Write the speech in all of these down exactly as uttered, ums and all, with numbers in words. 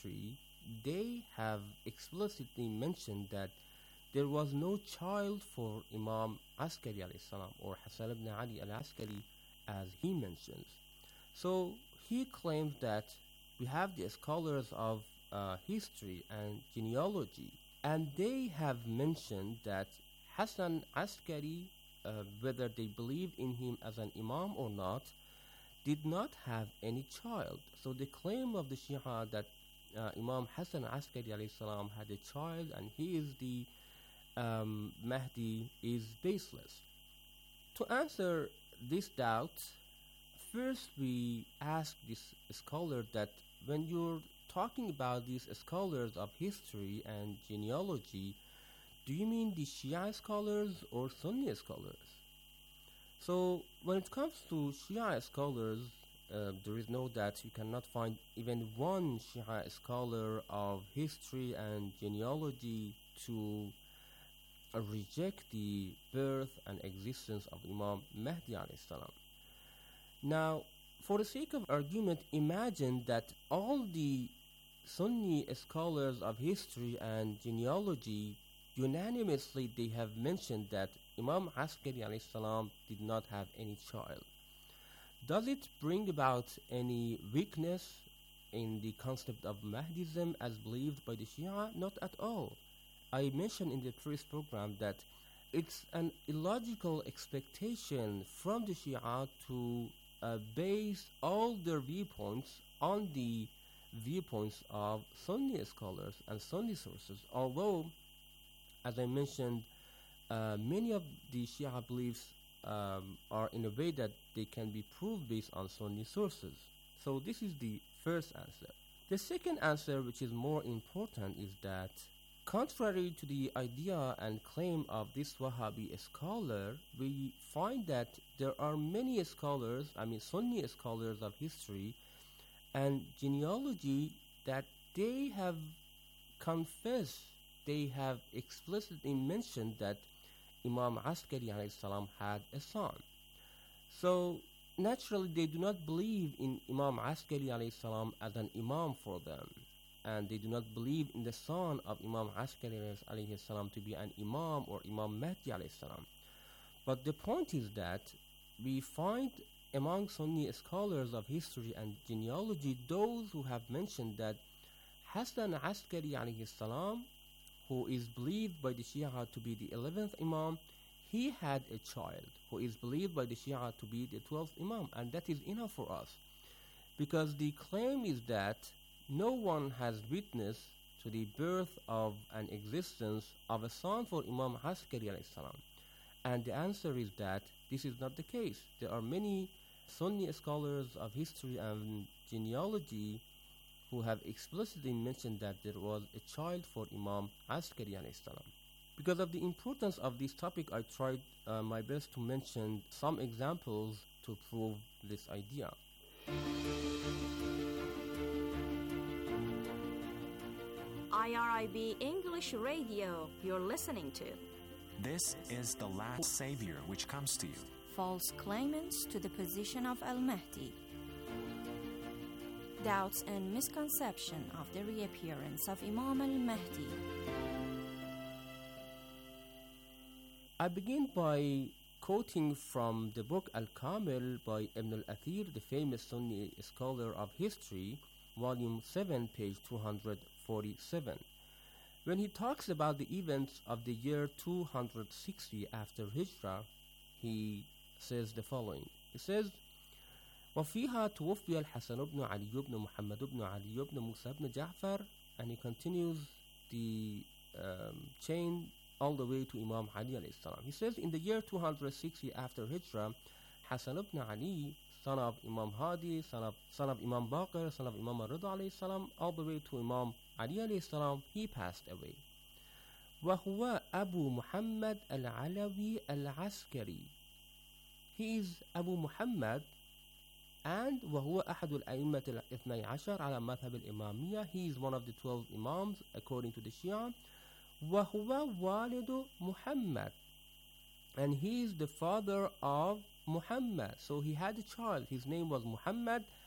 history, they have explicitly mentioned that there was no child for Imam Askari alayhi salam, or Hassan ibn Ali al-Askari, as he mentions. So he claims that we have the scholars of uh, history and genealogy, and they have mentioned that Hassan Askari, uh, whether they believe in him as an imam or not, did not have any child. So the claim of the Shia that uh, Imam Hassan Askari alayhi salam had a child and he is the um, Mahdi is baseless. To answer this doubt, first we ask this scholar that when you're talking about these scholars of history and genealogy, do you mean the Shia scholars or Sunni scholars? So when it comes to Shia scholars, uh, there is no doubt you cannot find even one Shia scholar of history and genealogy to uh, reject the birth and existence of Imam Mahdi alayhi salam. Now, for the sake of argument, imagine that all the Sunni scholars of history and genealogy unanimously they have mentioned that Imam Askari alayhi salam did not have any child. Does it bring about any weakness in the concept of Mahdism as believed by the Shia? Not at all. I mentioned in the previous program that it's an illogical expectation from the Shia to uh, base all their viewpoints on the viewpoints of Sunni scholars and Sunni sources, although, as I mentioned, uh, many of the Shia beliefs um, are in a way that they can be proved based on Sunni sources. So this is the first answer. The second answer, which is more important, is that contrary to the idea and claim of this Wahhabi scholar, we find that there are many scholars, I mean Sunni scholars of history and genealogy, that they have confessed, they have explicitly mentioned that Imam Askari alayhi salam had a son. So naturally they do not believe in Imam Askari alayhi salam as an imam for them, and they do not believe in the son of Imam Askari alayhi salam to be an imam or Imam Mahdi alayhi salam. But the point is that we find among Sunni scholars of history and genealogy those who have mentioned that Hassan Askari alayhi salam, who is believed by the Shia to be the eleventh Imam, he had a child who is believed by the Shia to be the twelfth Imam, and that is enough for us, because the claim is that no one has witness to the birth of an existence of a son for Imam Askari alayhi salam. And the answer is that this is not the case. There are many Sunni scholars of history and genealogy who have explicitly mentioned that there was a child for Imam Askari alayhi salam. Because of the importance of this topic, I tried uh, my best to mention some examples to prove this idea. I R I B English Radio, you're listening to. This is the last Savior which comes to you. False claimants to the position of Al-Mahdi. Doubts and misconception of the reappearance of Imam al-Mahdi. I begin by quoting from the book Al-Kamil by Ibn al-Athir, the famous Sunni scholar of history, volume seven, page two hundred forty-seven. When he talks about the events of the year two hundred sixty after Hijrah, he says the following. He says, وفيها توفي الحسن بن علي بن محمد بن علي بن موسى بن جعفر, and he continues the um, chain all the way to Imam Ali alayhi salam. He says, in the year two hundred sixty after Hijrah, Hassan ibn Ali, son of Imam Hadi, son of, son of Imam Baqir, son of Imam Rida alayhi salam, all the way to Imam Ali alayhi salam, he passed away. وهو أبو محمد العلوي العسكري. He is Abu Muhammad, and وهو أحد الأئمة الاثني عشر على مذهب الإمامية. He is one of the twelve Imams according to the Shia. وهو والد Muhammad, and he is the father of Muhammad. So he had a child. His name was Muhammad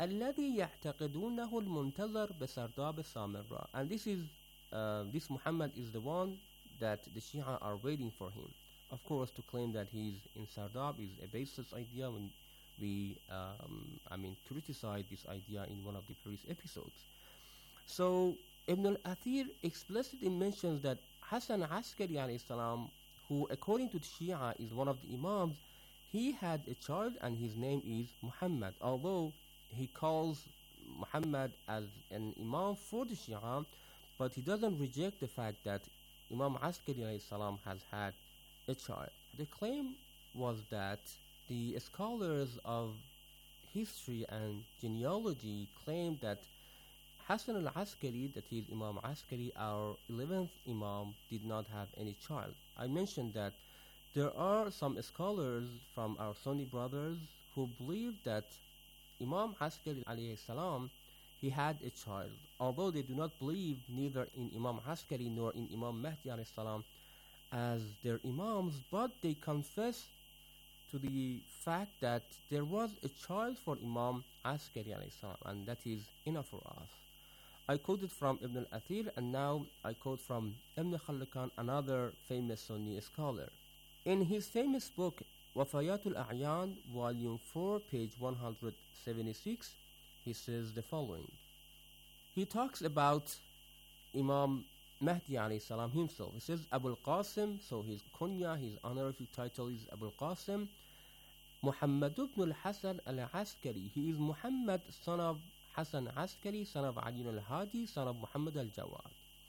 الذي يعتقدونه المنتظر بسرداب السامراء. And this is uh, this Muhammad is the one that the Shia are waiting for him. Of course, to claim that he's in Sardab is a baseless idea. When we, um, I mean, criticized this idea in one of the previous episodes. So Ibn al-Athir explicitly mentions that Hassan Askari alayhi salam, who according to the Shia is one of the Imams, he had a child and his name is Muhammad. Although he calls Muhammad as an Imam for the Shia, but he doesn't reject the fact that Imam Askari alayhi salam has had a child. The claim was that the scholars of history and genealogy claim that Hassan al-Askari, that is Imam Askari, our eleventh Imam, did not have any child. I mentioned that there are some scholars from our Sunni brothers who believe that Imam Askari alayhi salam, he had a child. Although they do not believe neither in Imam Askari nor in Imam Mahdi alayhi salam as their Imams, but they confess to the fact that there was a child for Imam Askari alayhi salam, and that is enough for us. I quoted from Ibn al-Athir, and now I quote from Ibn Khallikan, another famous Sunni scholar. In his famous book, Wafayat al-A'yan, volume four, page one hundred seventy-six, he says the following. He talks about Imam Mahdi alayhi salam himself. He says Abu al-Qasim, so his kunya, his honorific title is Abu al-Qasim, Muhammad ibn al-Hasan al-Askari. He is Muhammad, son of Hassan Askari, son of Ali al-Hadi, son of Muhammad al-Jawad.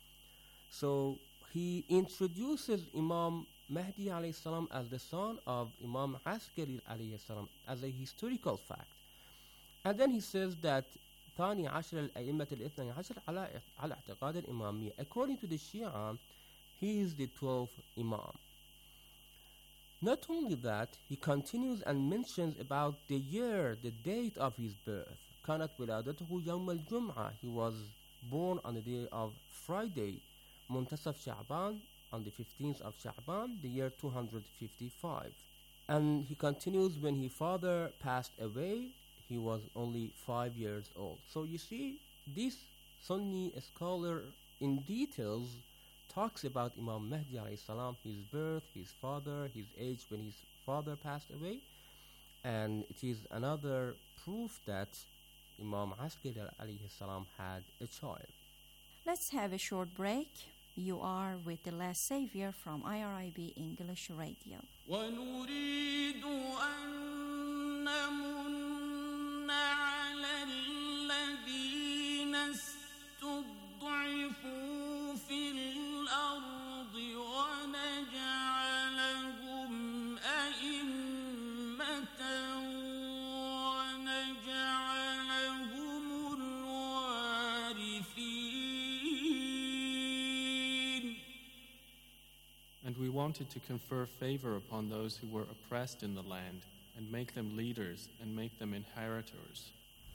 So he introduces Imam Mahdi alayhi salam as the son of Imam Askari alayhi salam as a historical fact. And then he says that ثاني عشر الأئمة الاثني عشر على على اعتقاد الإمامية. According to the Shia, he is the twelfth Imam. Not only that, he continues and mentions about the year, the date of his birth. كانت ولادته يوم الجمعة. He was born on the day of Friday, منتصف شعبان, on the fifteenth of Sha'ban, the year two hundred fifty-five. And he continues, when his father passed away, he was only five years old. So you see, this Sunni scholar in details talks about Imam Mahdi alayhi salam, his birth, his father, his age when his father passed away. And it is another proof that Imam Askari alayhi salam had a child. Let's have a short break. You are with The Last Savior from I R I B English Radio. ونريد أن نمن على الذين استضعفوا في الأرض ونجعلهم أئمة ونجعلهم الوارثين. And we wanted to confer favor upon those who were oppressed in the land, and make them leaders, and make them inheritors.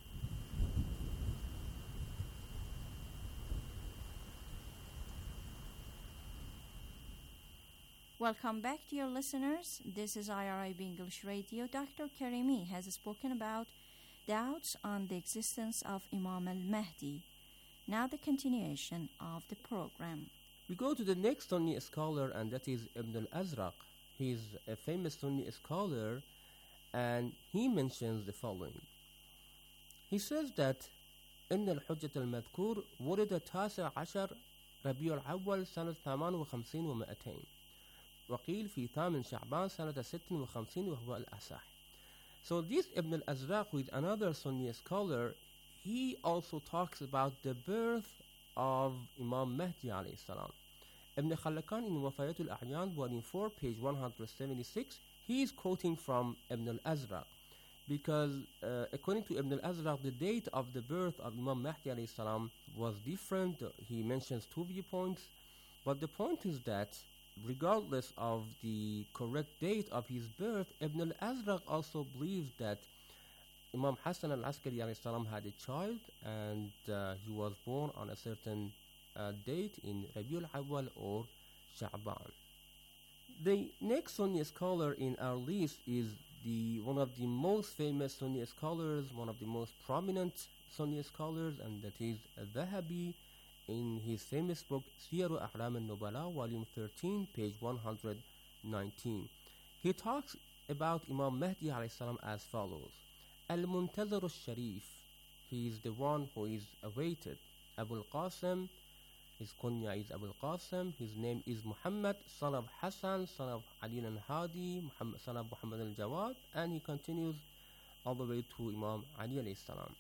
Welcome back, dear listeners. This is I R I B English Radio. Doctor Karimi has spoken about doubts on the existence of Imam al-Mahdi. Now the continuation of the program. We go to the next Sunni scholar, and that is Ibn al-Azraq. He is a famous Sunni scholar, and he mentions the following. He says that إن الحجة المذكور ولد التاسع عشر ربيع الأول سنة ثمان وخمسين ومائتين وقيل في ثامن شعبان سنة ست وخمسين وهو الأصح. So this Ibn al-Azraq, with another Sunni scholar, he also talks about the birth of Imam Mahdi alayhi salam. Ibn Khallikan in Wafayat al-A'yan, volume four, page one hundred seventy-six, he is quoting from Ibn al-Azraq, because uh, according to Ibn al-Azraq, the date of the birth of Imam Mahdi alayhi salam was different. He mentions two viewpoints, but the point is that regardless of the correct date of his birth, Ibn al-Azraq also believes that Imam Hassan al-Askari alayhi salam had a child, and uh, he was born on a certain uh, date in Rabiul Awwal or Sha'ban. The next Sunni scholar in our list is the one of the most famous Sunni scholars, one of the most prominent Sunni scholars, and that is Dhahabi in his famous book Siyar A'lam al-Nubala, volume thirteen, page one hundred nineteen. He talks about Imam Mahdi alayhi salam as follows: Al-Muntazir al-Sharif, he is the one who is awaited. Abu al-Qasim, his kunya is Abu al-Qasim, his name is Muhammad, son of Hassan, son of Ali al-Hadi, Muhammad, son of Muhammad al-Jawad, and he continues all the way to Imam Ali alayhi salam.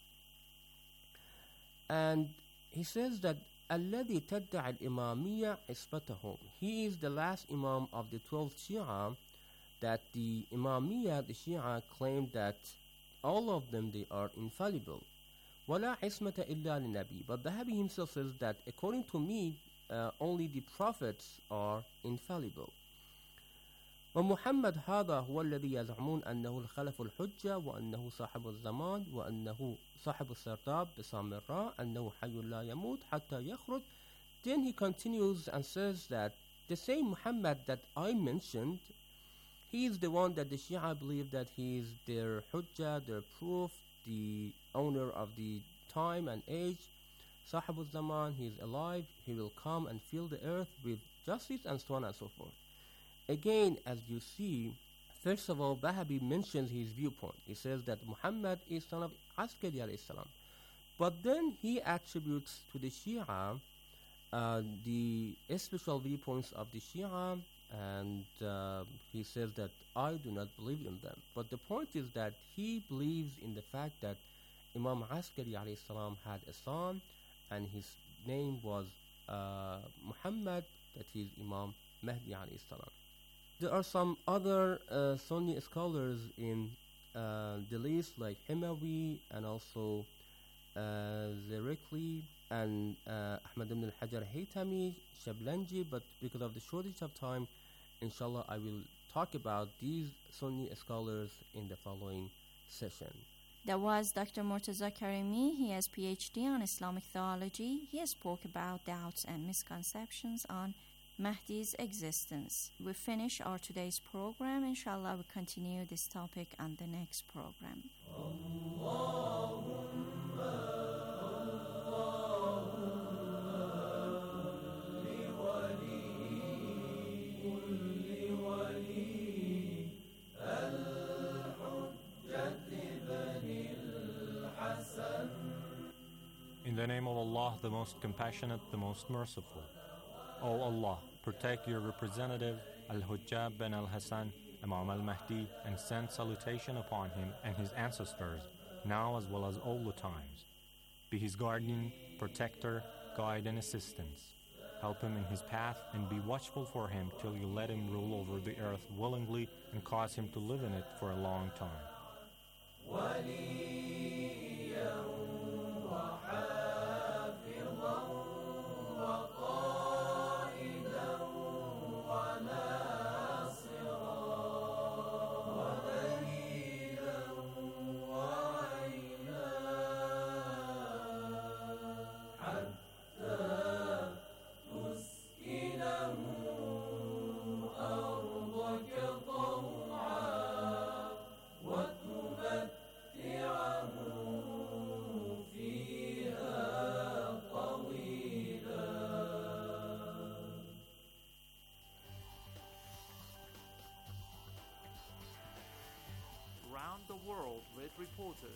And he says that الذي تدعى الإمامية إثبتهم, he is the last Imam of the twelve Shia, that the Imamiyya, the Shia, claim that all of them, they are infallible. وَلَا عِصْمَةَ إِلَّا لِنَبِي. But Dhahabi himself says that according to me, uh, only the prophets are infallible. ومحمد هذا هو الذي يزعمون أنه الخلف الحجة وأنه صاحب الزمان وأنه صاحب السرداب بسامراء أنه حي لا يموت حتى يخرج. Then he continues and says that the same Muhammad that I mentioned, he is the one that the Shia believe that he is their hujjah, their proof, the owner of the time and age. Sahib al-Zaman, he is alive, he will come and fill the earth with justice, and so on and so forth. Again, as you see, first of all, Dhahabi mentions his viewpoint. He says that Muhammad is son of Askari alayhi salam. But then he attributes to the Shia uh, the special viewpoints of the Shia, and uh, he says that I do not believe in them. But the point is that he believes in the fact that Imam Askari alayhi salam had a son, and his name was uh, Muhammad, that is Imam Mahdi alayhi salam. There are some other uh, Sunni scholars in uh, the list, like Himawi and also uh, Zirikli and uh, Ahmad ibn al-Hajar Haytami, Shablanji, but because of the shortage of time, inshallah, I will talk about these Sunni scholars in the following session. That was Doctor Murtaza Karimi. He has P H D on Islamic theology. He spoke about doubts and misconceptions on Mahdi's existence. We finish our today's program. Inshallah, we continue this topic on the next program. In the name of Allah, the most compassionate, the most merciful. O Allah, protect your representative, Al-Hujjab bin Al-Hassan, Imam Al-Mahdi, and send salutation upon him and his ancestors, now as well as all the times. Be his guardian, protector, guide, and assistance. Help him in his path, and be watchful for him till you let him rule over the earth willingly and cause him to live in it for a long time. The world with reporters.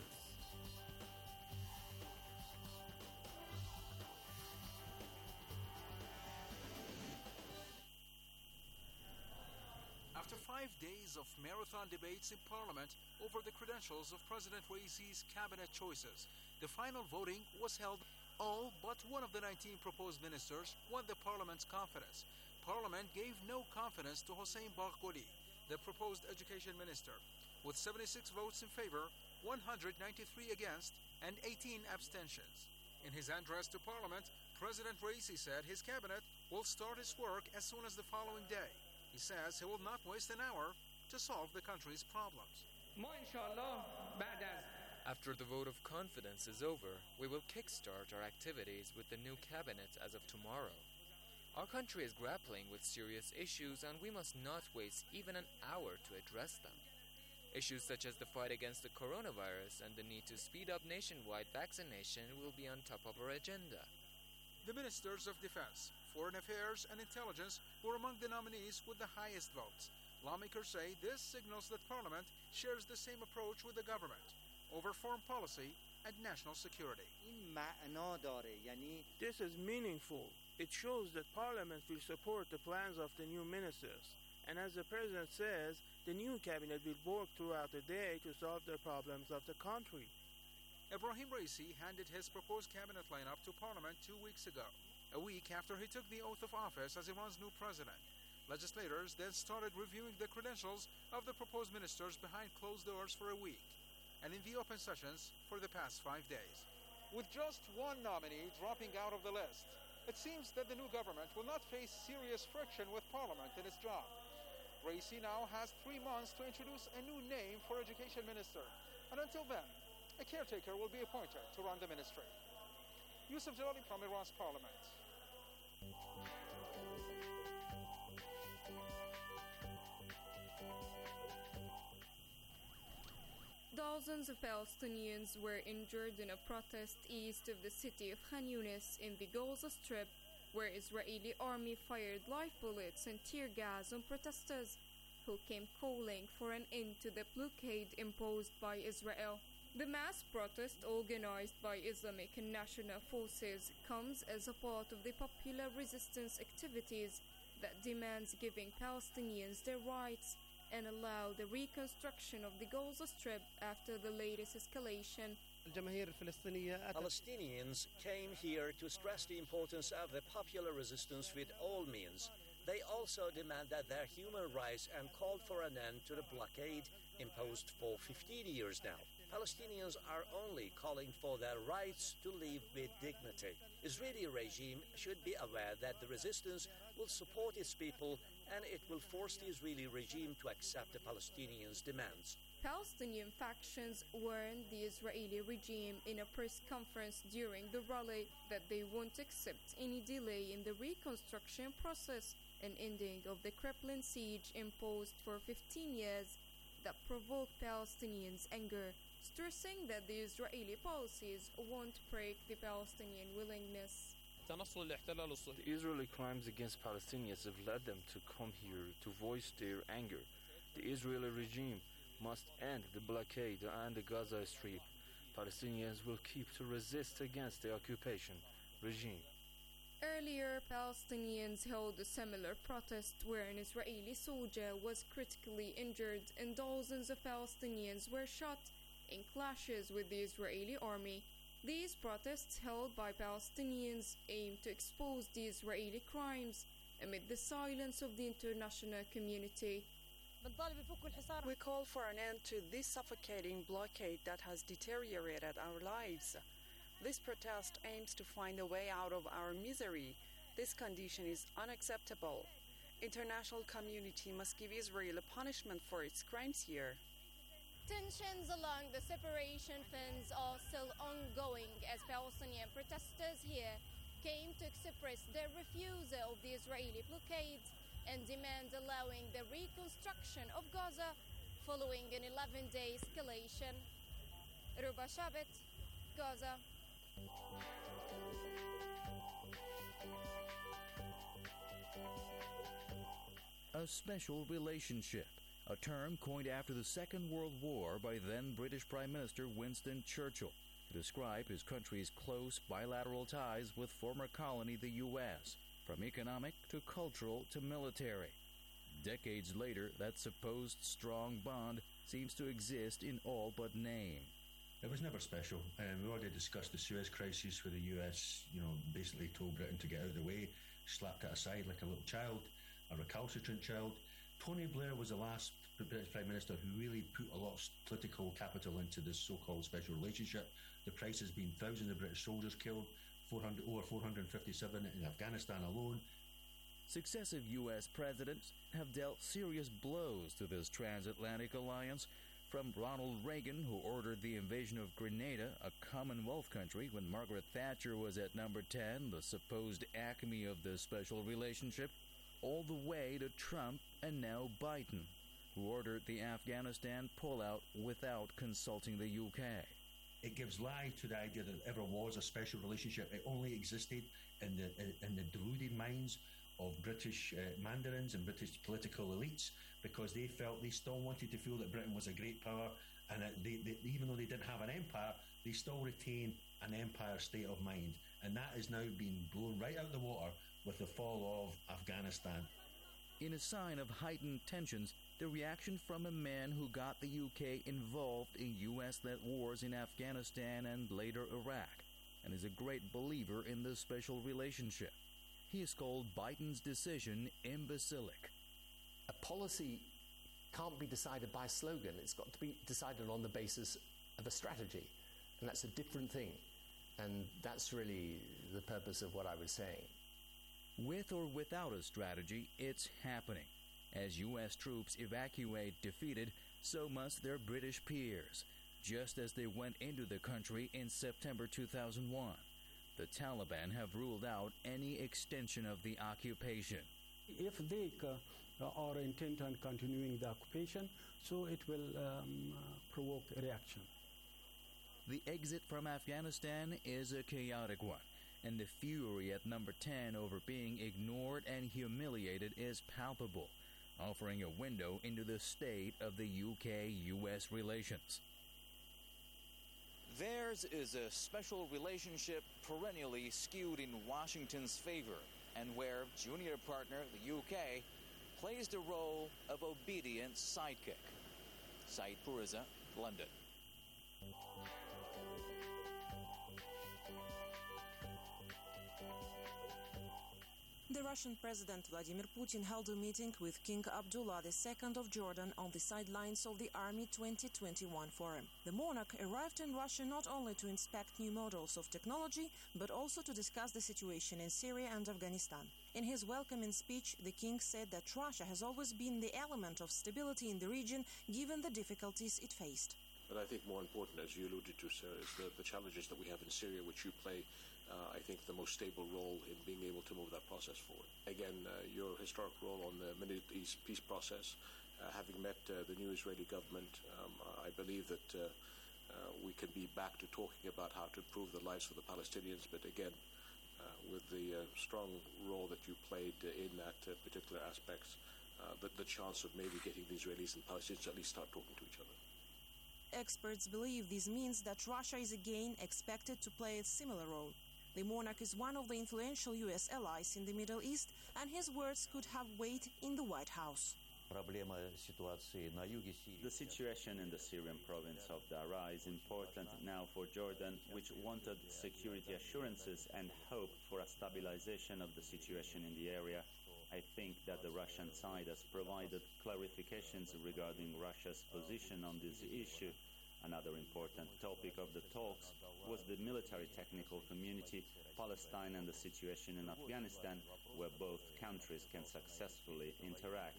After five days of marathon debates in Parliament over the credentials of President Raisi's cabinet choices, the final voting was held. All but one of the nineteen proposed ministers won the Parliament's confidence. Parliament gave no confidence to Hossein Bagholi, the proposed education minister, with seventy-six votes in favor, one hundred ninety-three against, and eighteen abstentions. In his address to Parliament, President Raisi said his cabinet will start its work as soon as the following day. He says he will not waste an hour to solve the country's problems. After the vote of confidence is over, we will kickstart our activities with the new cabinet as of tomorrow. Our country is grappling with serious issues, and we must not waste even an hour to address them. Issues such as the fight against the coronavirus and the need to speed up nationwide vaccination will be on top of our agenda. The Ministers of Defense, Foreign Affairs, and Intelligence were among the nominees with the highest votes. Lawmakers say this signals that Parliament shares the same approach with the government over foreign policy and national security. This is meaningful. It shows that Parliament will support the plans of the new ministers. And as the President says, the new cabinet will work throughout the day to solve the problems of the country. Ebrahim Raisi handed his proposed cabinet lineup to Parliament two weeks ago, a week after he took the oath of office as Iran's new president. Legislators then started reviewing the credentials of the proposed ministers behind closed doors for a week, and in the open sessions for the past five days. With just one nominee dropping out of the list, it seems that the new government will not face serious friction with Parliament in its job. Raisi now has three months to introduce a new name for Education Minister, and until then, a caretaker will be appointed to run the ministry. Yusuf Jalali from Iran's Parliament. Thousands of Palestinians were injured in a protest east of the city of Khan Yunis in the Gaza Strip, where Israeli army fired live bullets and tear gas on protesters who came calling for an end to the blockade imposed by Israel. The mass protest organized by Islamic and national forces comes as a part of the popular resistance activities that demands giving Palestinians their rights and allow the reconstruction of the Gaza Strip after the latest escalation. Palestinians came here to stress the importance of the popular resistance with all means. They also demand that their human rights and called for an end to the blockade imposed for fifteen years now. Palestinians are only calling for their rights to live with dignity. Israeli regime should be aware that the resistance will support its people and it will force the Israeli regime to accept the Palestinians' demands. Palestinian factions warned the Israeli regime in a press conference during the rally that they won't accept any delay in the reconstruction process and ending of the crippling siege imposed for fifteen years that provoked Palestinians' anger, stressing that the Israeli policies won't break the Palestinian willingness. The Israeli crimes against Palestinians have led them to come here to voice their anger. The Israeli regime must end the blockade and the Gaza Strip. Palestinians will keep to resist against the occupation regime. Earlier, Palestinians held a similar protest where an Israeli soldier was critically injured and dozens of Palestinians were shot in clashes with the Israeli army. These protests held by Palestinians aim to expose the Israeli crimes amid the silence of the international community. We call for an end to this suffocating blockade that has deteriorated our lives. This protest aims to find a way out of our misery. This condition is unacceptable. International community must give Israel a punishment for its crimes here. Tensions along the separation fence are still ongoing as Palestinian protesters here came to express their refusal of the Israeli blockade and demand allowing the reconstruction of Gaza following an eleven-day escalation. Ruba Shabit, Gaza. A special relationship, a term coined after the Second World War by then British Prime Minister Winston Churchill to describe his country's close bilateral ties with former colony the U S, from economic to cultural to military. Decades later, that supposed strong bond seems to exist in all but name. It was never special. Um, we already discussed the Suez Crisis, where the U S, you know, basically told Britain to get out of the way, slapped it aside like a little child, a recalcitrant child. Tony Blair was the last British Prime Minister who really put a lot of political capital into this so-called special relationship. The price has been thousands of British soldiers killed, four hundred, over four hundred fifty-seven in Afghanistan alone. Successive U S presidents have dealt serious blows to this transatlantic alliance, from Ronald Reagan, who ordered the invasion of Grenada, a Commonwealth country, when Margaret Thatcher was at number ten, the supposed acme of the special relationship, all the way to Trump and now Biden. who ordered the Afghanistan pullout without consulting the U K. It gives lie to the idea that there ever was a special relationship. It only existed in the in the deluded minds of British uh, mandarins and British political elites, because they felt they still wanted to feel that Britain was a great power, and that they, they, even though they didn't have an empire, they still retain an empire state of mind. And that is now being blown right out the water with the fall of Afghanistan. In a sign of heightened tensions, the reaction from a man who got the U K involved in U S-led wars in Afghanistan and later Iraq, and is a great believer in the special relationship. He has called Biden's decision imbecilic. A policy can't be decided by a slogan. It's got to be decided on the basis of a strategy, and that's a different thing. And that's really the purpose of what I was saying. With or without a strategy, it's happening. As U S troops evacuate defeated, so must their British peers, just as they went into the country in September two thousand one. The Taliban have ruled out any extension of the occupation. If they uh, are intent on continuing the occupation, so it will um, uh, provoke a reaction. The exit from Afghanistan is a chaotic one, and the fury at number ten over being ignored and humiliated is palpable, offering a window into the state of the U K U S relations. Theirs is a special relationship perennially skewed in Washington's favor, and where junior partner, the U K, plays the role of obedient sidekick. Said Puriza, London. The Russian President Vladimir Putin held a meeting with King Abdullah the Second of Jordan on the sidelines of the Army twenty twenty-one forum. The monarch arrived in Russia not only to inspect new models of technology, but also to discuss the situation in Syria and Afghanistan. In his welcoming speech, the king said that Russia has always been the element of stability in the region, given the difficulties it faced. But I think more important, as you alluded to, sir, is the, the challenges that we have in Syria, which you play, uh, I think, the most stable role in being able to move that process forward. Again, uh, your historic role on the Middle East peace process, uh, having met uh, the new Israeli government, um, I believe that uh, uh, we can be back to talking about how to improve the lives of the Palestinians, but again, uh, with the uh, strong role that you played uh, in that uh, particular aspects, uh, the, the chance of maybe getting the Israelis and Palestinians to at least start talking to each other. Experts believe this means that Russia is again expected to play a similar role. The monarch is one of the influential U S allies in the Middle East, and his words could have weight in the White House. The situation in the Syrian province of Daraa is important now for Jordan, which wanted security assurances and hope for a stabilization of the situation in the area. I think that the Russian side has provided clarifications regarding Russia's position on this issue. Another important topic of the talks was the military technical community, Palestine and the situation in Afghanistan, where both countries can successfully interact.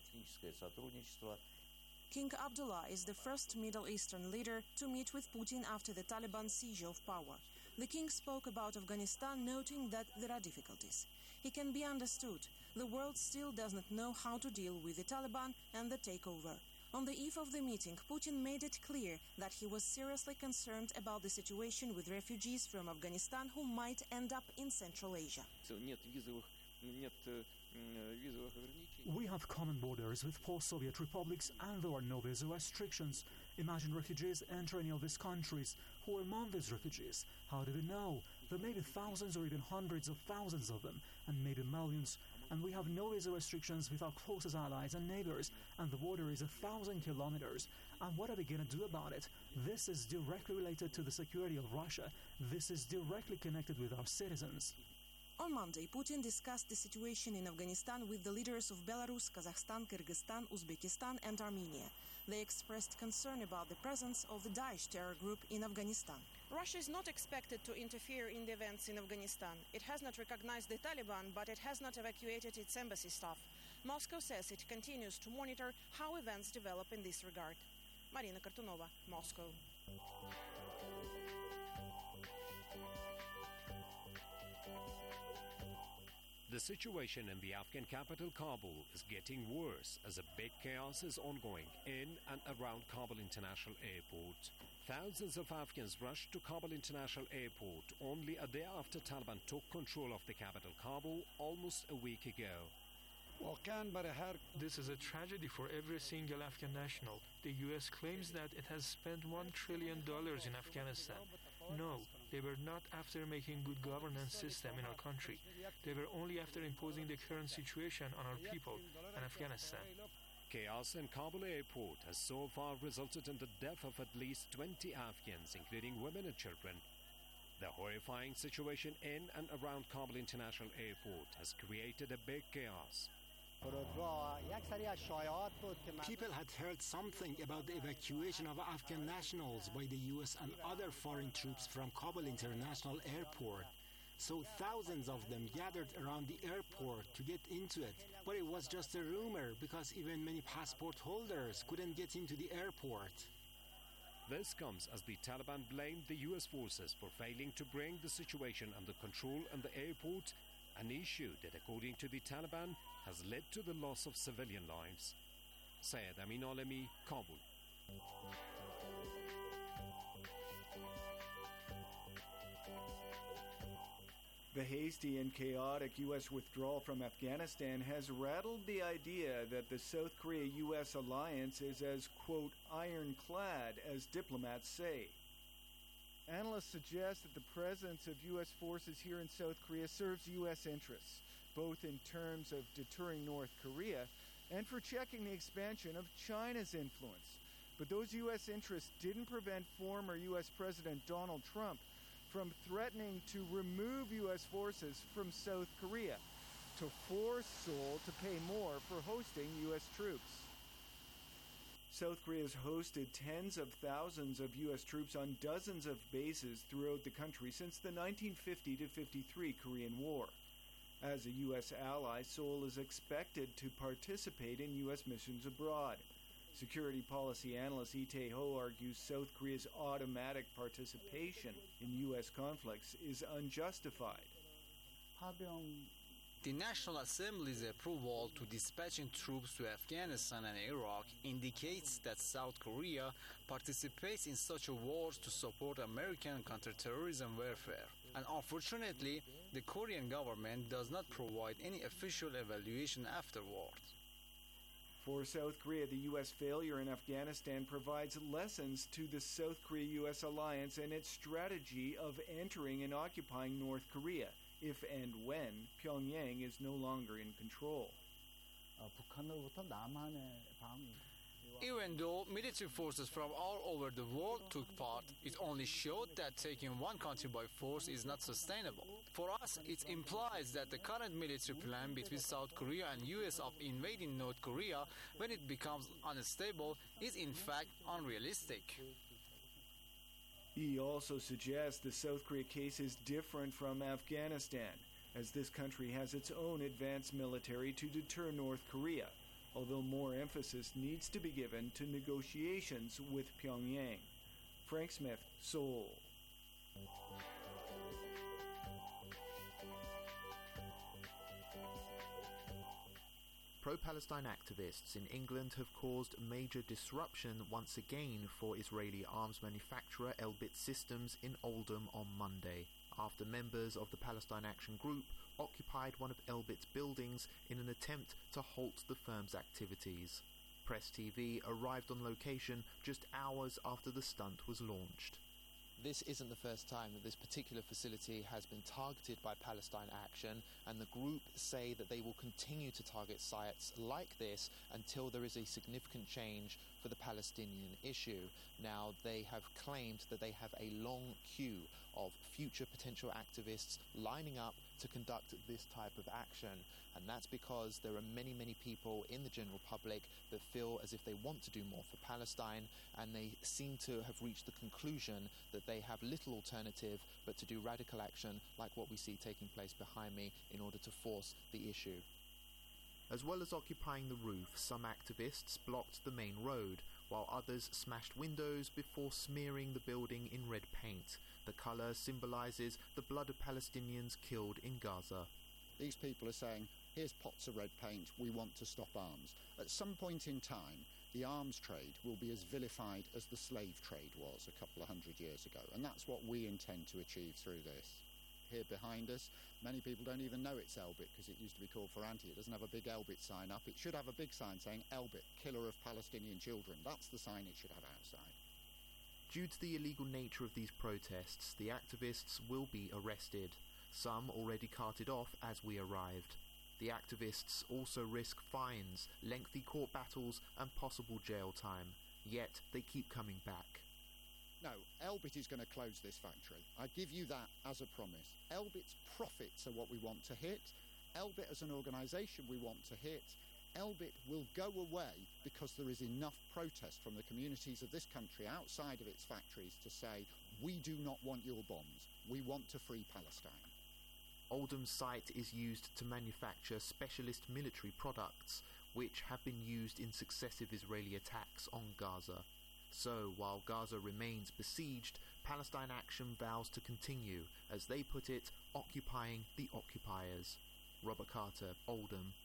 King Abdullah is the first Middle Eastern leader to meet with Putin after the Taliban seizure of power. The king spoke about Afghanistan, noting that there are difficulties. He can be understood. The world still does not know how to deal with the Taliban and the takeover. On the eve of the meeting, Putin made it clear that he was seriously concerned about the situation with refugees from Afghanistan who might end up in Central Asia. We have common borders with post-Soviet republics and there are no visa restrictions. Imagine refugees enter any of these countries. Who are among these refugees? How do we know? There may be thousands or even hundreds of thousands of them, and maybe millions. And we have no visa restrictions with our closest allies and neighbors, and the border is a thousand kilometers. And what are we going to do about it? This is directly related to the security of Russia. This is directly connected with our citizens. On Monday, Putin discussed the situation in Afghanistan with the leaders of Belarus, Kazakhstan, Kyrgyzstan, Uzbekistan and Armenia. They expressed concern about the presence of the Daesh terror group in Afghanistan. Russia is not expected to interfere in the events in Afghanistan. It has not recognized the Taliban, but it has not evacuated its embassy staff. Moscow says it continues to monitor how events develop in this regard. Marina Kartunova, Moscow. The situation in the Afghan capital Kabul is getting worse as a big chaos is ongoing in and around Kabul International Airport. Thousands of Afghans rushed to Kabul International Airport only a day after Taliban took control of the capital Kabul almost a week ago. This is a tragedy for every single Afghan national. The U S claims that it has spent one trillion dollars in Afghanistan. No, they were not after making good governance system in our country. They were only after imposing the current situation on our people and Afghanistan. Chaos in Kabul airport has so far resulted in the death of at least twenty Afghans, including women and children. The horrifying situation in and around Kabul International Airport has created a big chaos. People had heard something about the evacuation of Afghan nationals by the U S and other foreign troops from Kabul International Airport. So thousands of them gathered around the airport to get into it. But it was just a rumor because even many passport holders couldn't get into the airport. This comes as the Taliban blamed the U S forces for failing to bring the situation under control in the airport, an issue that, according to the Taliban, has led to the loss of civilian lives. Syed Amin Alami, Kabul. The hasty and chaotic U S withdrawal from Afghanistan has rattled the idea that the South Korea-U S alliance is as, quote, ironclad as diplomats say. Analysts suggest that the presence of U S forces here in South Korea serves U S interests, both in terms of deterring North Korea and for checking the expansion of China's influence. But those U S interests didn't prevent former U S President Donald Trump from threatening to remove U S forces from South Korea, to force Seoul to pay more for hosting U S troops. South Korea has hosted tens of thousands of U S troops on dozens of bases throughout the country since the nineteen fifty to fifty-three Korean War. As a U S ally, Seoul is expected to participate in U S missions abroad. Security policy analyst Lee Tae-ho argues South Korea's automatic participation in U S conflicts is unjustified. The National Assembly's approval to dispatching troops to Afghanistan and Iraq indicates that South Korea participates in such wars to support American counterterrorism warfare. And unfortunately, the Korean government does not provide any official evaluation afterwards. For South Korea, the U S failure in Afghanistan provides lessons to the South Korea-U S alliance and its strategy of entering and occupying North Korea, if and when Pyongyang is no longer in control. Even though military forces from all over the world took part, it only showed that taking one country by force is not sustainable. For us, it implies that the current military plan between South Korea and U S of invading North Korea when it becomes unstable is in fact unrealistic. He also suggests the South Korea case is different from Afghanistan, as this country has its own advanced military to deter North Korea, although more emphasis needs to be given to negotiations with Pyongyang. Frank Smith, Seoul. Pro-Palestine activists in England have caused major disruption once again for Israeli arms manufacturer Elbit Systems in Oldham on Monday, after members of the Palestine Action Group occupied one of Elbit's buildings in an attempt to halt the firm's activities. Press T V arrived on location just hours after the stunt was launched. This isn't the first time that this particular facility has been targeted by Palestine Action, and the group say that they will continue to target sites like this until there is a significant change for the Palestinian issue. Now, they have claimed that they have a long queue of future potential activists lining up to conduct this type of action, and that's because there are many, many people in the general public that feel as if they want to do more for Palestine, and they seem to have reached the conclusion that they have little alternative but to do radical action like what we see taking place behind me in order to force the issue. As well as occupying the roof, some activists blocked the main road, while others smashed windows before smearing the building in red paint. The colour symbolises the blood of Palestinians killed in Gaza. These people are saying, here's pots of red paint, we want to stop arms. At some point in time, the arms trade will be as vilified as the slave trade was a couple of hundred years ago, and that's what we intend to achieve through this. Here behind us, many people don't even know it's Elbit because it used to be called Ferranti. It doesn't have a big Elbit sign up. It should have a big sign saying Elbit, killer of Palestinian children. That's the sign it should have outside. Due to the illegal nature of these protests, the activists will be arrested. Some already carted off as we arrived. The activists also risk fines, lengthy court battles and possible jail time. Yet they keep coming back. No, Elbit is going to close this factory. I give you that as a promise. Elbit's profits are what we want to hit. Elbit as an organisation we want to hit. Elbit will go away because there is enough protest from the communities of this country outside of its factories to say, we do not want your bombs. We want to free Palestine. Oldham's site is used to manufacture specialist military products, which have been used in successive Israeli attacks on Gaza. So, while Gaza remains besieged, Palestine Action vows to continue, as they put it, occupying the occupiers. Robert Carter, Oldham.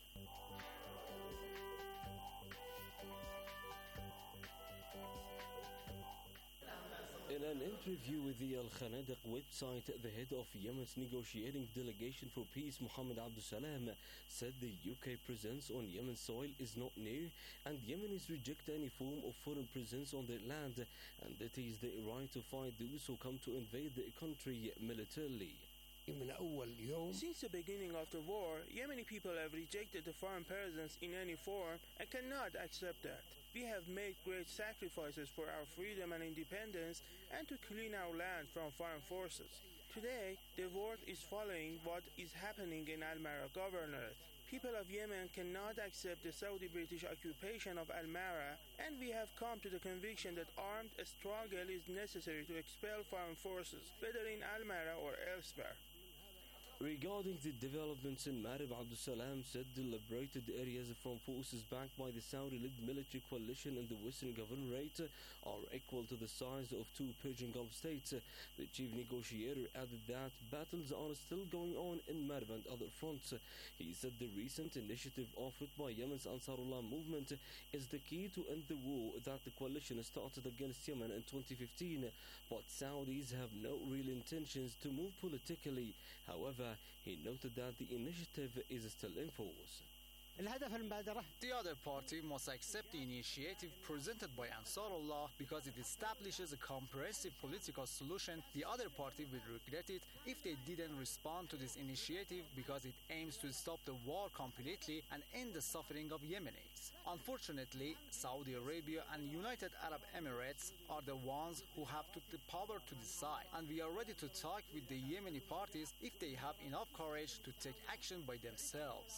In an interview with the Al Khanadiq website, the head of Yemen's negotiating delegation for peace, Mohammed Abdussalam, said the U K presence on Yemen's soil is not new, and Yemenis reject any form of foreign presence on their land, and it is their right to fight those who come to invade the country militarily. Since the beginning of the war, Yemeni people have rejected the foreign presence in any form and cannot accept that. We have made great sacrifices for our freedom and independence and to clean our land from foreign forces. Today, the world is following what is happening in Al-Mara Governorate. People of Yemen cannot accept the Saudi-British occupation of Al-Mara, and we have come to the conviction that armed struggle is necessary to expel foreign forces, whether in Al-Mara or elsewhere. Regarding the developments in Marib, Abdussalam said the liberated areas from forces backed by the Saudi-led military coalition in the Western Governorate are equal to the size of two Persian Gulf states. The chief negotiator added that battles are still going on in Marib and other fronts. He said the recent initiative offered by Yemen's Ansarullah movement is the key to end the war that the coalition started against Yemen in twenty fifteen, but Saudis have no real intentions to move politically. However, he noted that the initiative is still in force. The other party must accept the initiative presented by Ansarullah because it establishes a comprehensive political solution. The other party will regret it if they didn't respond to this initiative because it aims to stop the war completely and end the suffering of Yemenis. Unfortunately, Saudi Arabia and United Arab Emirates are the ones who have took the power to decide, and we are ready to talk with the Yemeni parties if they have enough courage to take action by themselves.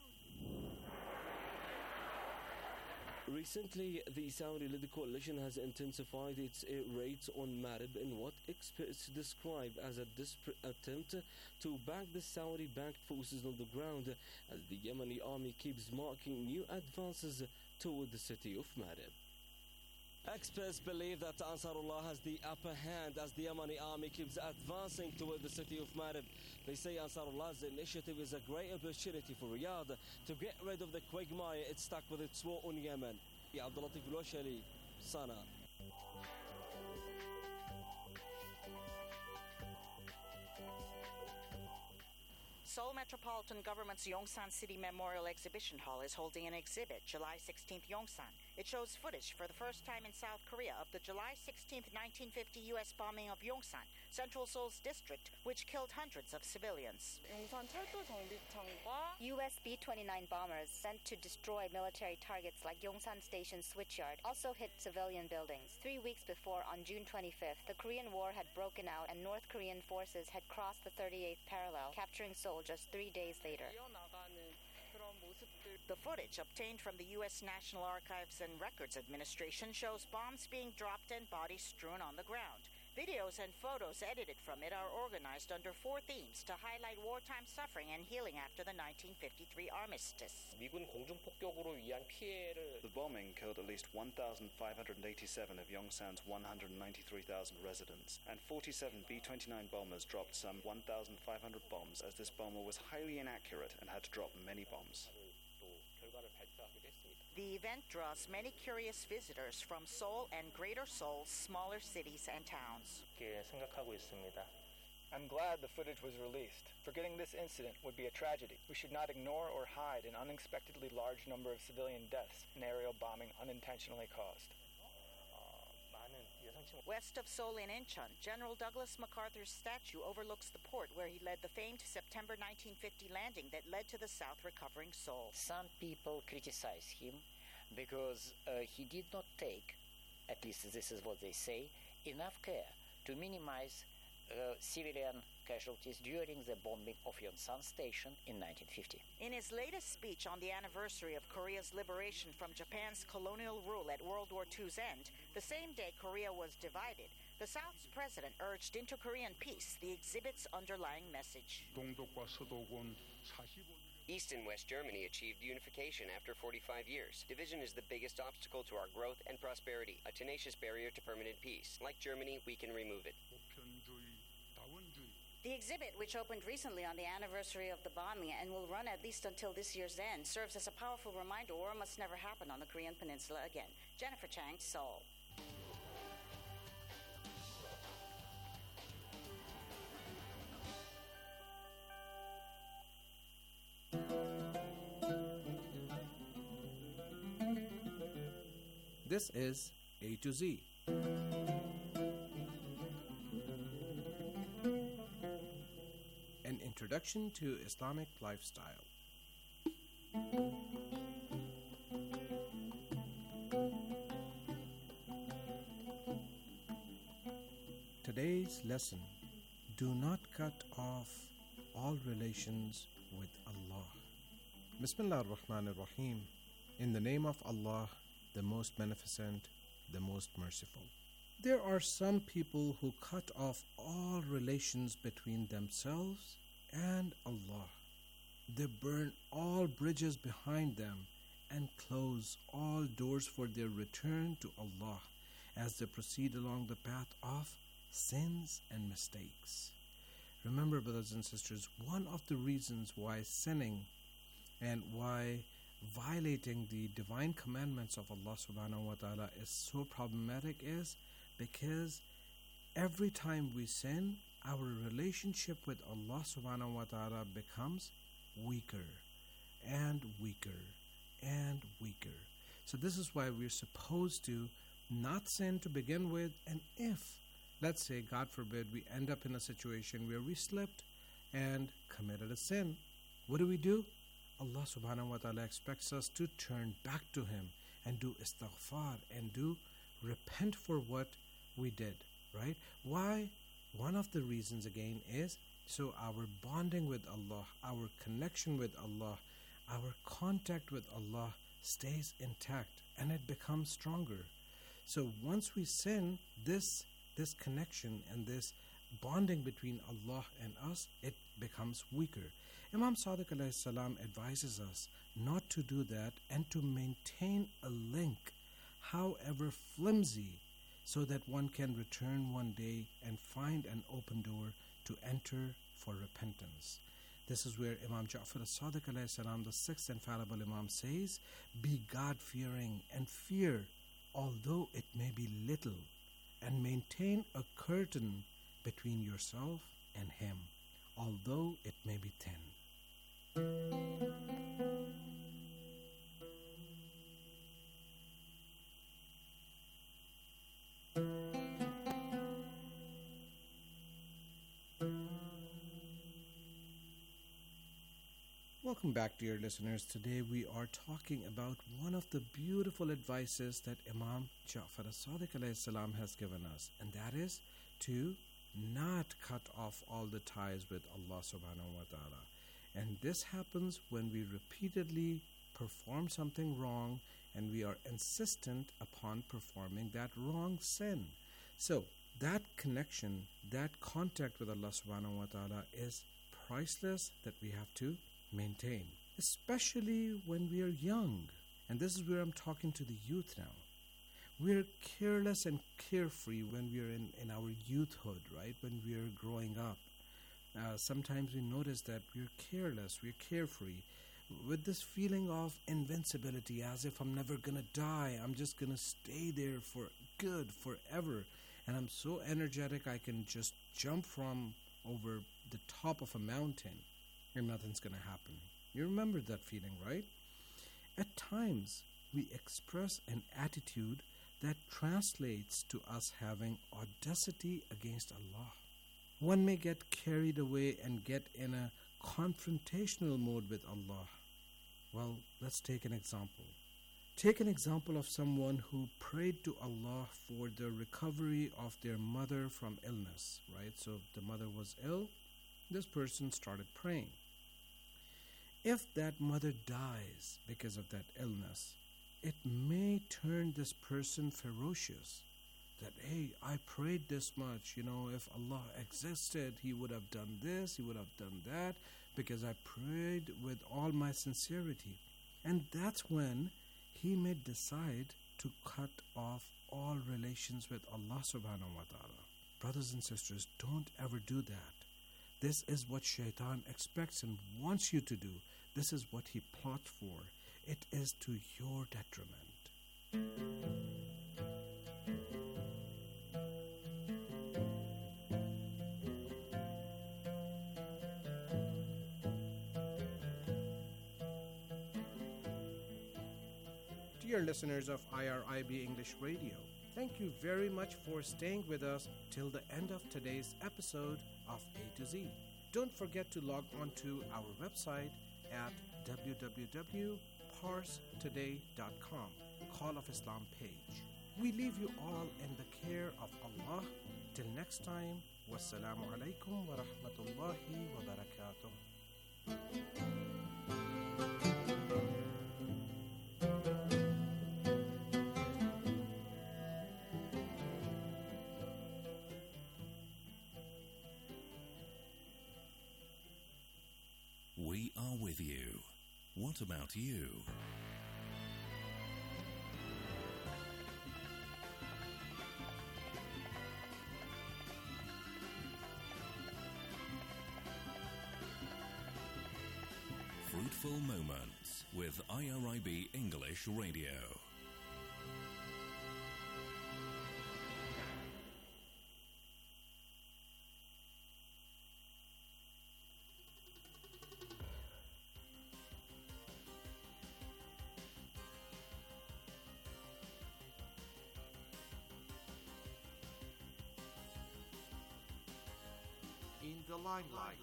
Recently, the Saudi-led coalition has intensified its air raids on Marib in what experts describe as a desperate attempt to back the Saudi-backed forces on the ground as the Yemeni army keeps marking new advances toward the city of Marib. Experts believe that Ansarullah has the upper hand as the Yemeni army keeps advancing toward the city of Marib. They say Ansarullah's initiative is a great opportunity for Riyadh to get rid of the quagmire it's stuck with its war on Yemen. Abdulatif Al-Washali, Sana. Seoul Metropolitan Government's Yongsan City Memorial Exhibition Hall is holding an exhibit, July sixteenth Yongsan. It shows footage for the first time in South Korea of the July sixteenth, nineteen fifty U S bombing of Yongsan, Central Seoul's district, which killed hundreds of civilians. U S B twenty-nine bombers sent to destroy military targets like Yongsan Station switchyard also hit civilian buildings. Three weeks before, on June twenty-fifth, the Korean War had broken out and North Korean forces had crossed the thirty-eighth parallel, capturing Seoul just three days later. The footage obtained from the U S National Archives and Records Administration shows bombs being dropped and bodies strewn on the ground. Videos and photos edited from it are organized under four themes to highlight wartime suffering and healing after the nineteen fifty-three armistice. 미군 공중폭격으로 위한 피해를 The bombing killed at least one thousand five hundred eighty-seven of Yongsan's one hundred ninety-three thousand residents, and forty-seven B twenty-nine bombers dropped some one thousand five hundred bombs, as this bomber was highly inaccurate and had to drop many bombs. The event draws many curious visitors from Seoul and Greater Seoul's smaller cities and towns. I'm glad the footage was released. Forgetting this incident would be a tragedy. We should not ignore or hide an unexpectedly large number of civilian deaths an aerial bombing unintentionally caused. West of Seoul in Incheon, General Douglas MacArthur's statue overlooks the port where he led the famed September nineteen fifty landing that led to the South recovering Seoul. Some people criticize him because uh, he did not take, at least this is what they say, enough care to minimize uh, civilian casualties during the bombing of Yongsan Station in nineteen fifty. In his latest speech on the anniversary of Korea's liberation from Japan's colonial rule at World War Two's end, the same day Korea was divided, the South's president urged inter-Korean peace, the exhibit's underlying message. East and West Germany achieved unification after forty-five years. Division is the biggest obstacle to our growth and prosperity, a tenacious barrier to permanent peace. Like Germany, we can remove it. The exhibit, which opened recently on the anniversary of the bombing and will run at least until this year's end, serves as a powerful reminder war must never happen on the Korean Peninsula again. Jennifer Chang, Seoul. This is A to Z. An introduction to Islamic lifestyle. Today's lesson: do not cut off all relations with Allah. Bismillah ar-Rahman ar-Rahim. In the name of Allah, the most beneficent, the most merciful. There are some people who cut off all relations between themselves and Allah. They burn all bridges behind them and close all doors for their return to Allah as they proceed along the path of sins and mistakes. Remember, brothers and sisters, one of the reasons why sinning and why violating the divine commandments of Allah subhanahu wa ta'ala is so problematic is because every time we sin, our relationship with Allah subhanahu wa ta'ala becomes weaker and weaker and weaker. So this is why we're supposed to not sin to begin with, and if, let's say, God forbid, we end up in a situation where we slipped and committed a sin, what do we do? Allah subhanahu wa ta'ala expects us to turn back to Him and do istighfar and do repent for what we did, right? Why? One of the reasons again is so our bonding with Allah, our connection with Allah, our contact with Allah stays intact and it becomes stronger. So once we sin, this this connection and this bonding between Allah and us, it becomes weaker. Imam Sadiq alayhi salam advises us not to do that and to maintain a link, however flimsy, so that one can return one day and find an open door to enter for repentance. This is where Imam Ja'far as-Sadiq alayhi salam, the sixth infallible Imam, says, be God-fearing and fear, although it may be little, and maintain a curtain between yourself and Him, although it may be thin. Welcome back, dear listeners. Today we are talking about one of the beautiful advices that Imam Ja'far as-Sadiq alayhi salam has given us, and that is to not cut off all the ties with Allah subhanahu wa ta'ala. And this happens when we repeatedly perform something wrong and we are insistent upon performing that wrong sin. So, that connection, that contact with Allah subhanahu wa ta'ala is priceless, that we have to maintain, especially when we are young. And this is where I'm talking to the youth now. We're careless and carefree when we're in, in our youthhood, right? When we're growing up. Uh, sometimes we notice that we're careless, we're carefree, with this feeling of invincibility, as if I'm never gonna die, I'm just gonna stay there for good, forever. And I'm so energetic I can just jump from over the top of a mountain and nothing's gonna happen. You remember that feeling, right? At times, we express an attitude that translates to us having audacity against Allah. One may get carried away and get in a confrontational mode with Allah. Well, let's take an example. Take an example of someone who prayed to Allah for the recovery of their mother from illness, right? So the mother was ill, this person started praying. If that mother dies because of that illness, it may turn this person ferocious. That, hey, I prayed this much, you know, if Allah existed, He would have done this, He would have done that, because I prayed with all my sincerity. And that's when he may decide to cut off all relations with Allah subhanahu wa ta'ala. Brothers and sisters, don't ever do that. This is what Shaitan expects and wants you to do. This is what he plots for. It is to your detriment. Dear listeners of I R I B English Radio, thank you very much for staying with us till the end of today's episode of A to Z. Don't forget to log on to our website at w w w dot pars today dot com, Call of Islam page. We leave you all in the care of Allah. Till next time, wassalamu alaikum wa rahmatullahi wa barakatuh. We are with you. What about you? Fruitful Moments with I R I B English Radio. In the limelight.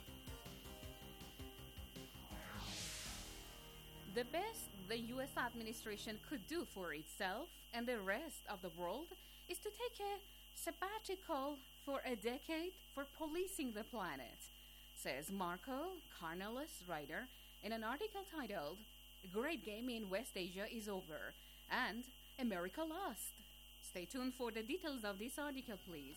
The best the U S administration could do for itself and the rest of the world is to take a sabbatical for a decade for policing the planet, says Marco Carnelis, writer, in an article titled Great Game in West Asia is Over and America Lost. Stay tuned for the details of this article, please.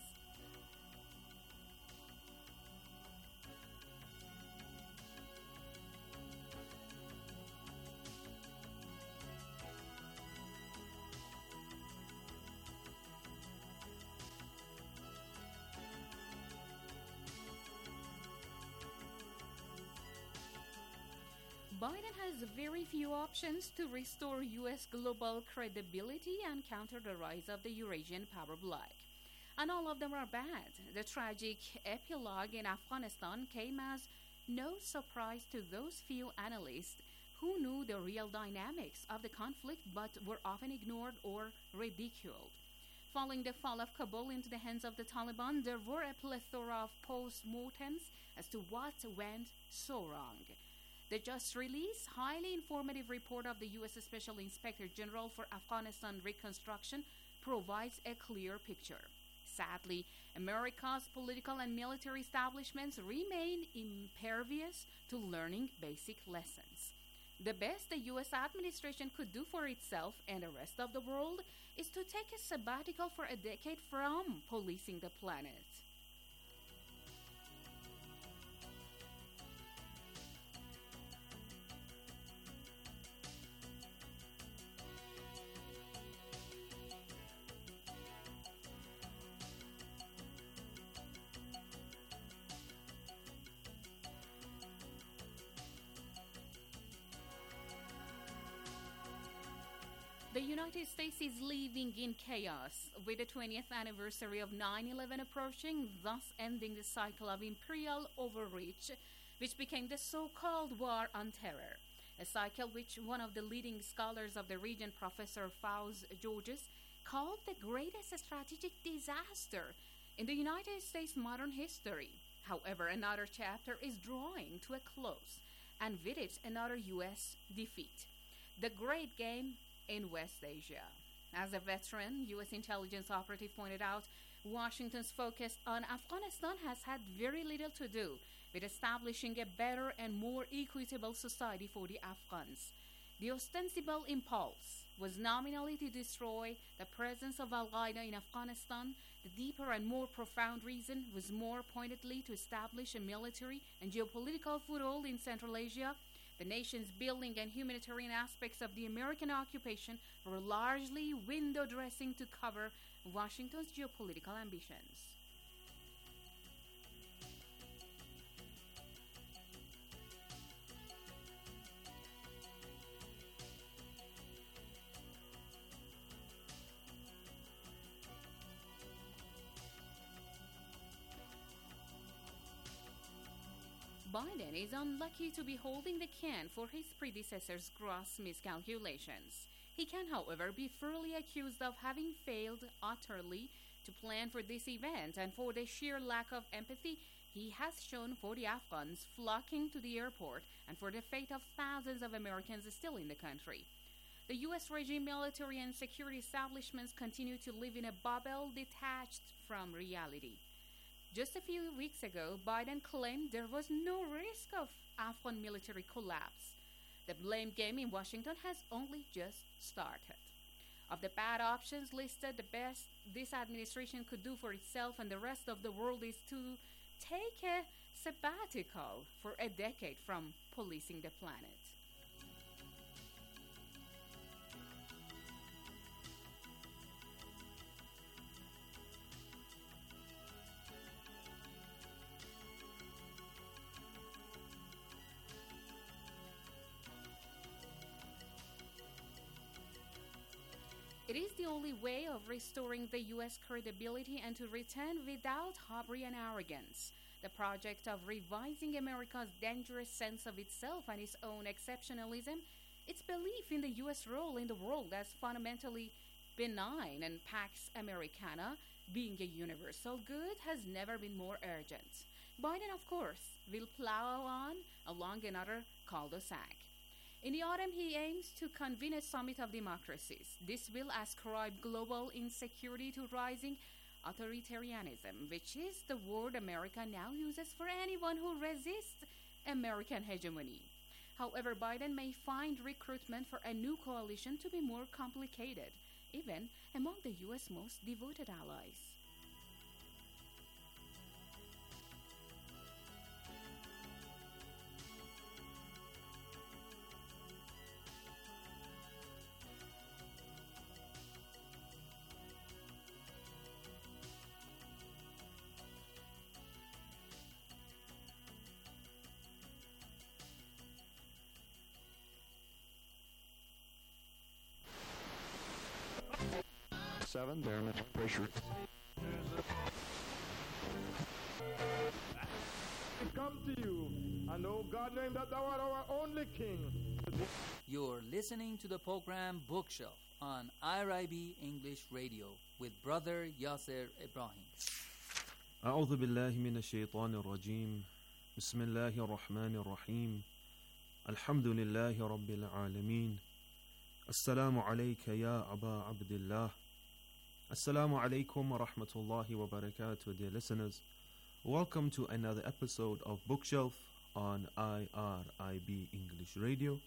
Biden has very few options to restore U S global credibility and counter the rise of the Eurasian power bloc. And all of them are bad. The tragic epilogue in Afghanistan came as no surprise to those few analysts who knew the real dynamics of the conflict but were often ignored or ridiculed. Following the fall of Kabul into the hands of the Taliban, there were a plethora of post-mortems as to what went so wrong. The just released, highly informative report of the U S Special Inspector General for Afghanistan Reconstruction provides a clear picture. Sadly, America's political and military establishments remain impervious to learning basic lessons. The best the U S administration could do for itself and the rest of the world is to take a sabbatical for a decade from policing the planet. The United States is living in chaos, with the twentieth anniversary of nine eleven approaching, thus ending the cycle of imperial overreach, which became the so-called War on Terror, a cycle which one of the leading scholars of the region, Professor Fauz Georges, called the greatest strategic disaster in the United States' modern history. However, another chapter is drawing to a close, and with it, another U S defeat. The Great Game in West Asia. As a veteran U S intelligence operative pointed out, Washington's focus on Afghanistan has had very little to do with establishing a better and more equitable society for the Afghans. The ostensible impulse was nominally to destroy the presence of Al-Qaeda in Afghanistan. The deeper and more profound reason was more pointedly to establish a military and geopolitical foothold in Central Asia. The nation's building and humanitarian aspects of the American occupation were largely window dressing to cover Washington's geopolitical ambitions. Biden is unlucky to be holding the can for his predecessor's gross miscalculations. He can, however, be fairly accused of having failed utterly to plan for this event and for the sheer lack of empathy he has shown for the Afghans flocking to the airport and for the fate of thousands of Americans still in the country. The U S regime, military, and security establishments continue to live in a bubble detached from reality. Just a few weeks ago, Biden claimed there was no risk of Afghan military collapse. The blame game in Washington has only just started. Of the bad options listed, the best this administration could do for itself and the rest of the world is to take a sabbatical for a decade from policing the planet. It is the only way of restoring the U S credibility and to return without hubris and arrogance the project of revising America's dangerous sense of itself and its own exceptionalism. Its belief in the U S role in the world as fundamentally benign and Pax Americana, being a universal good, has never been more urgent. Biden, of course, will plow on along another cul-de-sac. In the autumn, he aims to convene a summit of democracies. This will ascribe global insecurity to rising authoritarianism, which is the word America now uses for anyone who resists American hegemony. However, Biden may find recruitment for a new coalition to be more complicated, even among the U S most devoted allies. Seven, damage pressure. We come to you, and oh God, name that thou art our only King. You're listening to the program Bookshelf on I R I B English Radio with Brother Yasser Ibrahim. أعوذ بالله من الشيطان الرجيم بسم الله الرحمن الرحيم الحمد لله رب العالمين السلام عليك يا أبا عبد الله. Assalamu alaikum wa rahmatullahi wa barakatuh, dear listeners. Welcome to another episode of Bookshelf on I R I B English Radio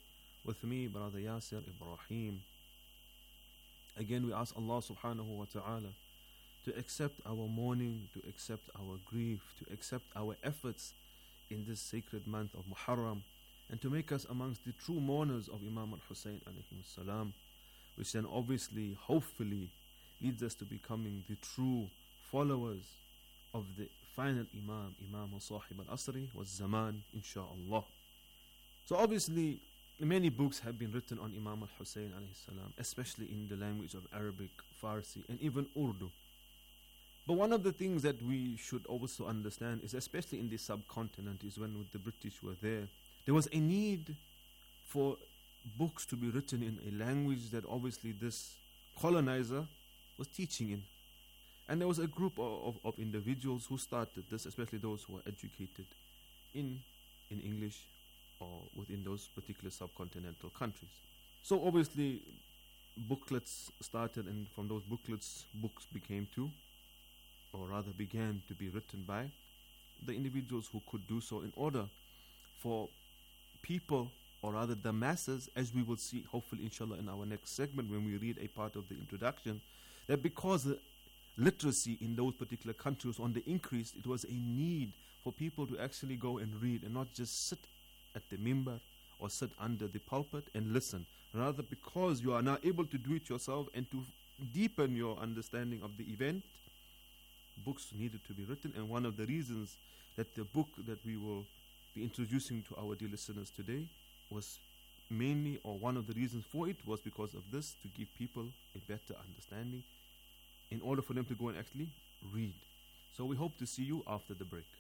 with me, Brother Yasir Ibrahim. Again, we ask Allah subhanahu wa ta'ala to accept our mourning, to accept our grief, to accept our efforts in this sacred month of Muharram, and to make us amongst the true mourners of Imam al-Hussein alayhi salam, which then obviously, hopefully, leads us to becoming the true followers of the final Imam, Imam al-Sahib al-Asri wa Zaman, insha'Allah. So obviously, many books have been written on Imam al-Hussein alayhi salam, especially in the language of Arabic, Farsi, and even Urdu. But one of the things that we should also understand is, especially in the subcontinent, is when the British were there, there was a need for books to be written in a language that obviously this colonizer was teaching in. And there was a group of, of, of individuals who started this, especially those who were educated in, in English or within those particular subcontinental countries. So obviously booklets started, and from those booklets books became to, or rather began to be written by the individuals who could do so, in order for people, or rather the masses, as we will see hopefully inshallah in our next segment when we read a part of the introduction, that because the literacy in those particular countries was on the increase, it was a need for people to actually go and read and not just sit at the mimbar or sit under the pulpit and listen. Rather, because you are now able to do it yourself and to deepen your understanding of the event, books needed to be written. And one of the reasons that the book that we will be introducing to our dear listeners today was mainly, or one of the reasons for it was because of this, to give people a better understanding in order for them to go and actually read. So we hope to see you after the break.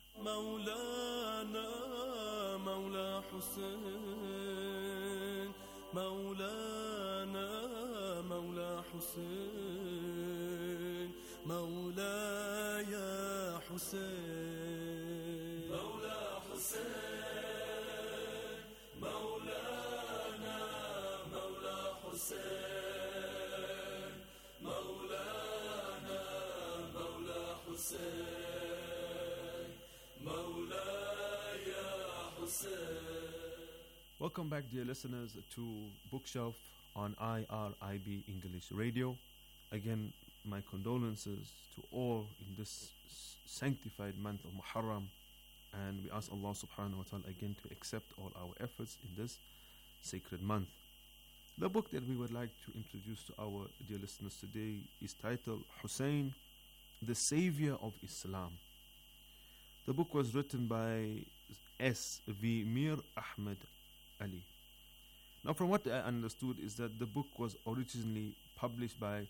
مولانا مولا حسين مولانا مولا حسين مولاي حسين مولا حسين مولانا مولا حسين مولانا مولا حسين مولاي حسين. Welcome back, dear listeners, to Bookshelf on I R I B English Radio. Again, my condolences to all in this sanctified month of Muharram, and we ask Allah subhanahu wa ta'ala again to accept all our efforts in this sacred month. The book that we would like to introduce to our dear listeners today is titled Hussein, the Savior of Islam. The book was written by S V Mir Ahmed Ali. Now, from what I understood is that the book was originally published by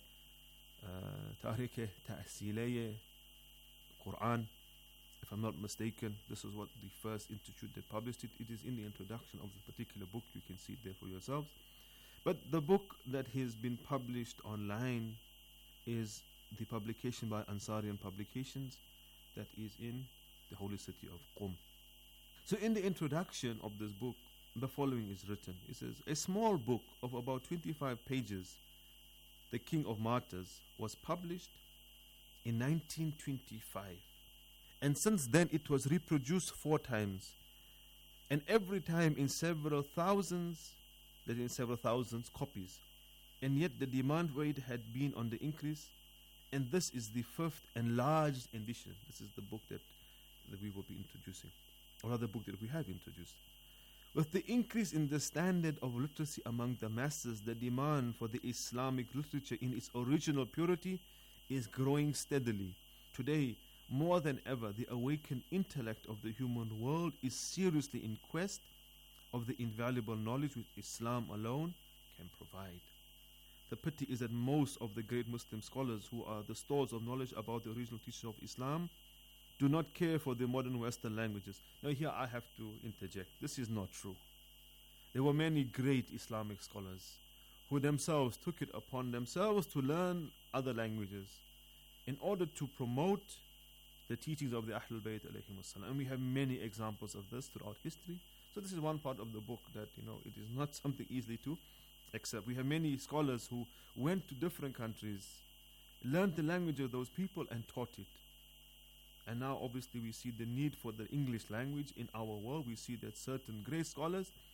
Tariq Ta'sileye Quran, if I'm not mistaken. This is what the first institute that published it. It is in the introduction of the particular book. You can see it there for yourselves. But the book that has been published online is the publication by Ansarian Publications that is in the holy city of Qum. So in the introduction of this book, the following is written. It says, a small book of about twenty-five pages, The King of Martyrs, was published in nineteen twenty-five. And since then it was reproduced four times. And every time in several thousands, that in several thousands copies. And yet the demand for it had been on the increase. And this is the fifth enlarged edition. This is the book that, that we will be introducing, or other book that we have introduced. With the increase in the standard of literacy among the masses, the demand for the Islamic literature in its original purity is growing steadily. Today, more than ever, the awakened intellect of the human world is seriously in quest of the invaluable knowledge which Islam alone can provide. The pity is that most of the great Muslim scholars who are the stores of knowledge about the original teaching of Islam do not care for the modern Western languages. Now here I have to interject. This is not true. There were many great Islamic scholars who themselves took it upon themselves to learn other languages in order to promote the teachings of the Ahlul Bayt alayhim as-salam. And we have many examples of this throughout history. So this is one part of the book that, you know, it is not something easily to accept. We have many scholars who went to different countries, learned the language of those people and taught it. And now obviously we see the need for the English language in our world. We see that certain great scholars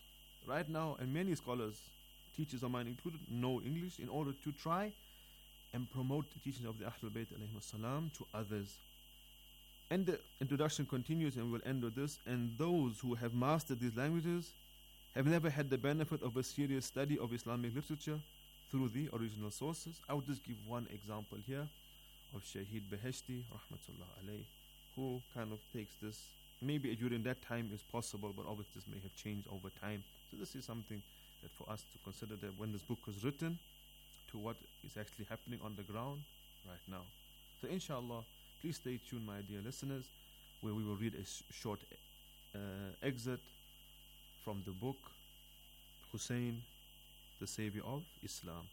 right now, and many scholars, teachers of mine included, know English in order to try and promote the teachings of the Ahlul Bayt alayhim salam to others. And the introduction continues, and we'll end with this. And those who have mastered these languages have never had the benefit of a serious study of Islamic literature through the original sources. I would just give one example here of Shahid Beheshti, rahmatullah alayh, who kind of takes this. Maybe during that time is possible, but obviously this may have changed over time. So this is something that for us to consider, that when this book was written, to what is actually happening on the ground right now. So inshallah, please stay tuned, my dear listeners, where we will read a sh- short uh, excerpt from the book Hussein, the Savior of Islam.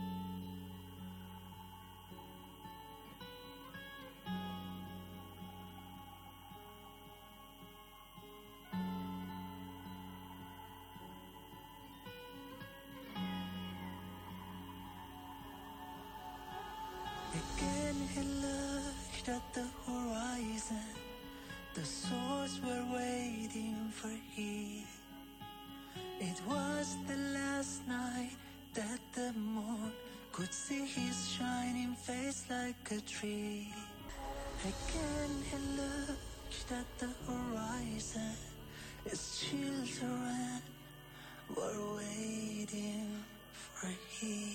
Again he looked at the horizon. The swords were waiting for him. It was the last night that the moon could see his shining face like a tree. Again he looked at the horizon. His children were waiting for him.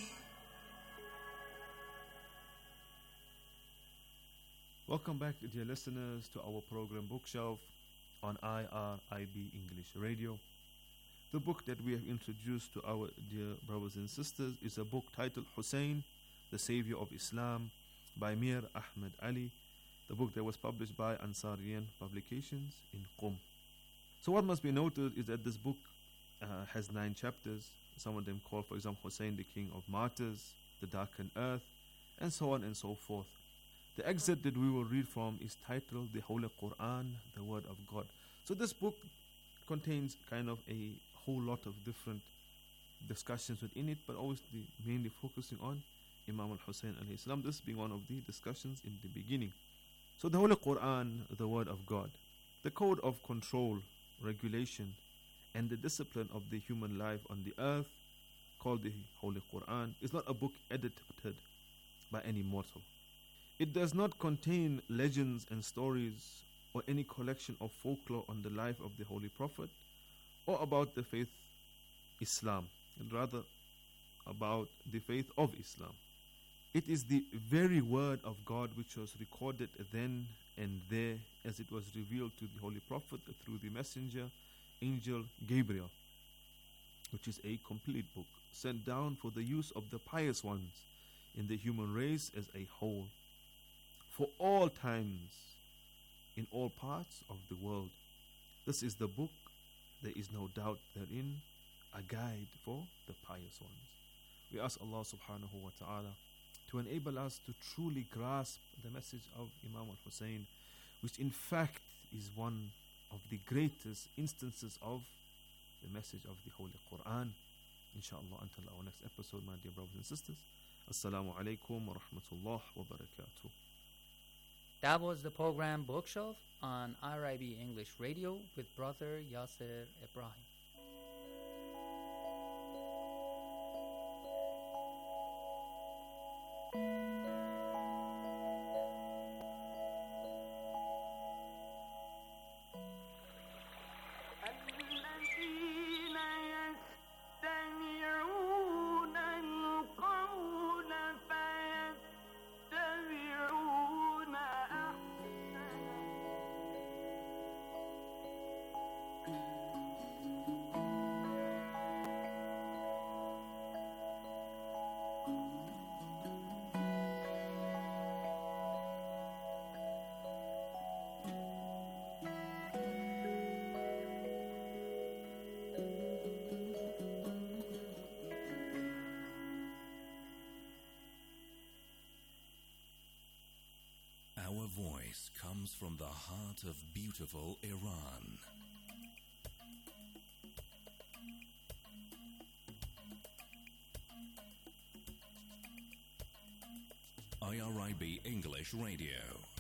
Welcome back, dear listeners, to our program Bookshelf on I R I B English Radio. The book that we have introduced to our dear brothers and sisters is a book titled Hussein, the Savior of Islam by Mir Ahmed Ali, the book that was published by Ansarian Publications in Qum. So what must be noted is that this book uh, has nine chapters. Some of them call, for example, Hussein, the King of Martyrs, the Darkened Earth, and so on and so forth. The excerpt that we will read from is titled The Holy Quran, the Word of God. So this book contains kind of a whole lot of different discussions within it, but obviously mainly focusing on Imam al-Hussein alayhi salam, this being one of the discussions in the beginning. So the Holy Quran, the Word of God, the code of control, regulation, and the discipline of the human life on the earth, called the Holy Quran, is not a book edited by any mortal. It does not contain legends and stories or any collection of folklore on the life of the Holy Prophet or about the faith Islam, and rather about the faith of Islam. It is the very word of God which was recorded then and there as it was revealed to the Holy Prophet through the messenger, angel Gabriel, which is a complete book sent down for the use of the pious ones in the human race as a whole, for all times, in all parts of the world. This is the book, there is no doubt therein, a guide for the pious ones. We ask Allah subhanahu wa ta'ala to enable us to truly grasp the message of Imam al-Hussein, which in fact is one of the greatest instances of the message of the Holy Quran. Inshallah, until our next episode, my dear brothers and sisters, Assalamu alaikum wa rahmatullah wa barakatuh. That was the program Bookshelf on I R I B English Radio with Brother Yasser Ibrahim. Our voice comes from the heart of beautiful Iran. I R I B English Radio.